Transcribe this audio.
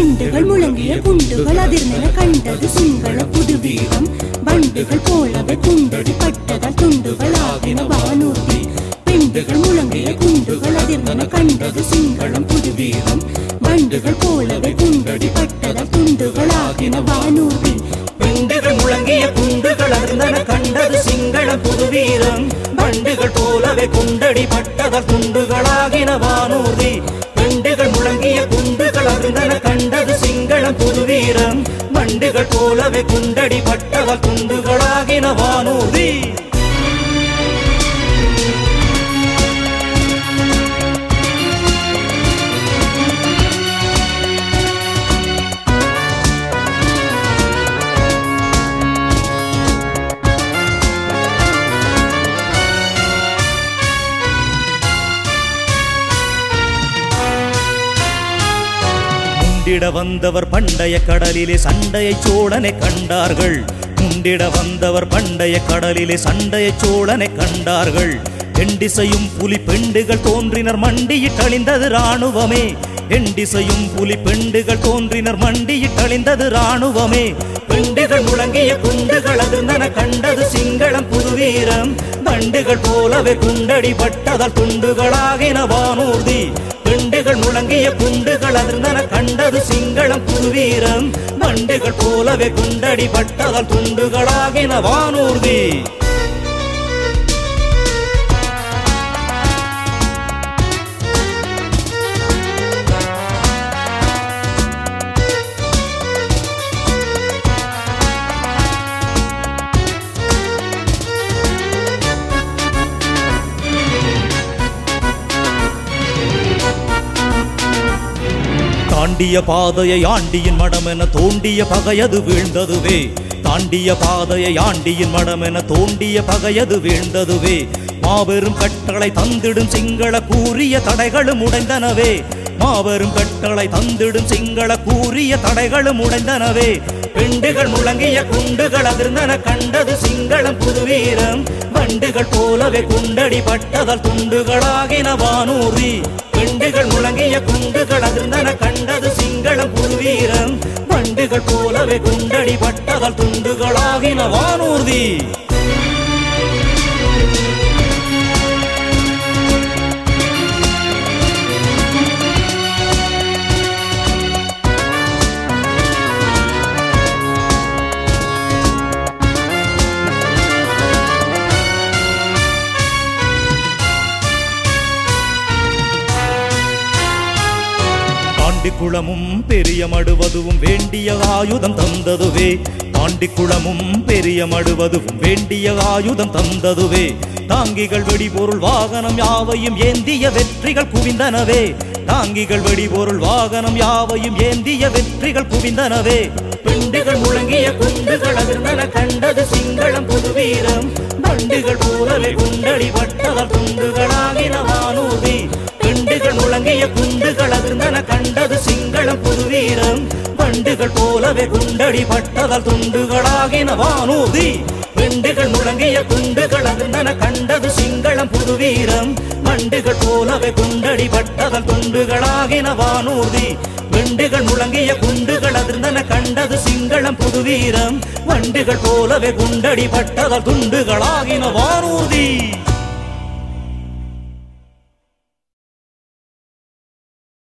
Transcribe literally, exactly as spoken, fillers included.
குண்டுகள் முழங்கிய குண்டுகள் அதிர்ந்தன கண்டது சிங்கள புது வீரம் வண்டுகள் போலவே குண்டடி பட்டதால் துண்டுகள் ஆகின வானூர்தி பெண்டுகள் முழங்கிய குண்டுகள் அதிர்ந்தன கண்டது சிங்களம் புது வீரம் வண்டுகள் போலவே குண்டடி பட்டதால் துண்டுகள் ஆகின வானூர்தி பெண்டுகள் முழங்கிய குண்டுகள் அதிர்ந்தன கண்டது சிங்களம் புது வீரம் வண்டுகள் போலவே குண்டடி பட்டதால் துண்டுகளாகின வானூர்தி பெண்டுகள் முழங்கிய குண்டுகள் அதிர்ந்தன கண்டது சிங்களம் புது வீரம் வண்டுகள் போலவே குண்டடி பட்டதால் துண்டுகளாகின வானூர்தி முண்டிட வந்தவர் பண்டைய கடலிலே சண்டையை சோழனை கண்டார்கள் முண்டிட வந்தவர் பண்டைய கடலிலே சண்டையை சோழனை கண்டார்கள் எண்டிசையும் புலி பெண்டுகள் தோன்றினர் மண்டியிட்டழிந்தது இராணுவமே எண்டிசையும் புலி பெண்டுகள் தோன்றினர் மண்டியிட்டழிந்தது இராணுவமே பெண்டுகள் முழங்கிய குண்டுகள் அதிர்ந்தன கண்டது சிங்களம் புது வீரம் வண்டுகள் போலவே குண்டடி பட்டதால் துண்டுகளாகின வானூர்தி பெண்டுகள் முழங்கிய குண்டுகள் அதிர்ந்தன கண்டது சிங்களம் புது வீரம் வண்டுகள் போலவே குண்டடி பட்டதால் துண்டுகளாகின வானூர்தி தாண்டிய பாதையை ஆண்டியின் மடமென தோண்டிய பகையது வீழ்ந்ததுவே தாண்டிய பாதையை ஆண்டியின் மடமென தோண்டிய பகையது வீழ்ந்ததுவே மாபெரும் கட்டளை தந்திடும் சிங்கள கூறிய தடைகளும் உடைந்தனவே மாபெரும் கட்டளை தந்திடும் சிங்கள கூறிய தடைகளும் உடைந்தனவே பெண்டுகள் முழங்கிய குண்டுகள் அதிர்ந்தன கண்டது சிங்களம் புது வீரம் வண்டுகள் போலவே குண்டடி பட்டதால் துண்டுகளாகின வானூர்தி பெண்டுகள் முழங்கிய குண்டுகள் அதிர்ந்தன கண்டது சிங்களம் புது வீரம் வண்டுகள் போலவே குண்டடி பட்டதால் துண்டுகளாகின வானூர்தி தாண்டிக்குளமும் பெரிய மடுவதுவும் வேண்டிய ஆயுதம் தந்ததுவே தாண்டிக்குளமும் பெரிய மடுவதுவும் வேண்டிய ஆயுதம் தந்ததுவே தாங்கிகள் வெடிபொருள் வாகனம் யாவையும் ஏந்திய வெற்றிகள் குவிந்தனவே தாங்கிகள் வெடிபொருள் வாகனம் யாவையும் ஏந்திய வெற்றிகள் குவிந்தனவே பெண்டுகள் முழங்கிய குண்டுகள் அதிர்ந்தன கண்டது சிங்களம் புது வீரம் வண்டுகள் போலவே குண்டடி பட்டதால் துண்டுகளாகின வானூர்தி பெண்டுகள் முழங்கிய குண்டுகள் அதிர்ந்தன கண்டது சிங்களம் புது வீரம் வண்டுகள் போலவே குண்டடி பட்டதால் துண்டுகளாகின வானூர்தி பெண்டுகள் முழங்கிய குண்டுகள் அதிர்ந்தன கண்டது சிங்களம் புது வீரம் வண்டுகள் போலவே குண்டடி பட்டதால் துண்டுகளாகின வானூர்தி பெண்டுகள் முழங்கிய குண்டுகள் அதிர்ந்தன கண்டது சிங்களம் புது வீரம் வண்டுகள் போலவே குண்டடி பட்டதால் துண்டுகளாகின வானூர்தி